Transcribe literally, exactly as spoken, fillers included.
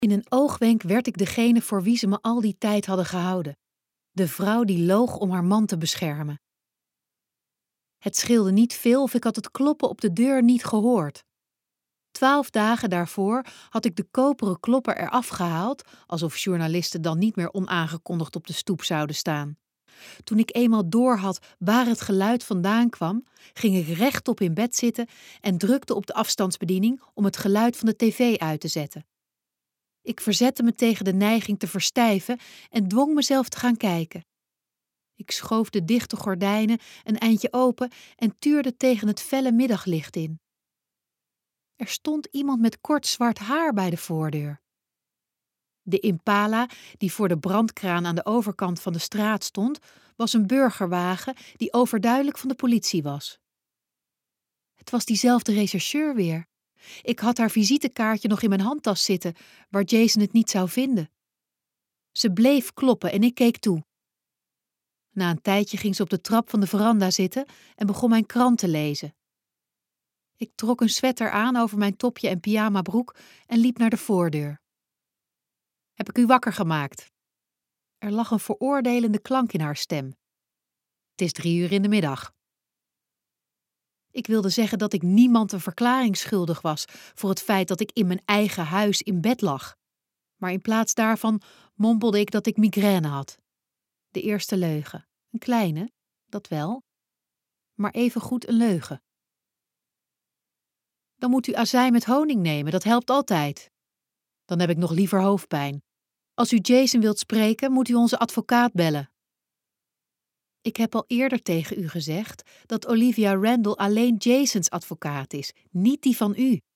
In een oogwenk werd ik degene voor wie ze me al die tijd hadden gehouden. De vrouw die loog om haar man te beschermen. Het scheelde niet veel of ik had het kloppen op de deur niet gehoord. Twaalf dagen daarvoor had ik de koperen klopper eraf gehaald, alsof journalisten dan niet meer onaangekondigd op de stoep zouden staan. Toen ik eenmaal doorhad waar het geluid vandaan kwam, ging ik rechtop in bed zitten en drukte op de afstandsbediening om het geluid van de tv uit te zetten. Ik verzette me tegen de neiging te verstijven en dwong mezelf te gaan kijken. Ik schoof de dichte gordijnen een eindje open en tuurde tegen het felle middaglicht in. Er stond iemand met kort zwart haar bij de voordeur. De Impala, die voor de brandkraan aan de overkant van de straat stond, was een burgerwagen die overduidelijk van de politie was. Het was diezelfde rechercheur weer. Ik had haar visitekaartje nog in mijn handtas zitten, waar Jason het niet zou vinden. Ze bleef kloppen en ik keek toe. Na een tijdje ging ze op de trap van de veranda zitten en begon mijn krant te lezen. Ik trok een sweater aan over mijn topje en pyjamabroek en liep naar de voordeur. Heb ik u wakker gemaakt? Er lag een veroordelende klank in haar stem. Het is drie uur in de middag. Ik wilde zeggen dat ik niemand een verklaring schuldig was voor het feit dat ik in mijn eigen huis in bed lag. Maar in plaats daarvan mompelde ik dat ik migraine had. De eerste leugen. Een kleine, dat wel, maar evengoed een leugen. Dan moet u azijn met honing nemen, dat helpt altijd. Dan heb ik nog liever hoofdpijn. Als u Jason wilt spreken, moet u onze advocaat bellen. Ik heb al eerder tegen u gezegd dat Olivia Randall alleen Jasons advocaat is, niet die van u.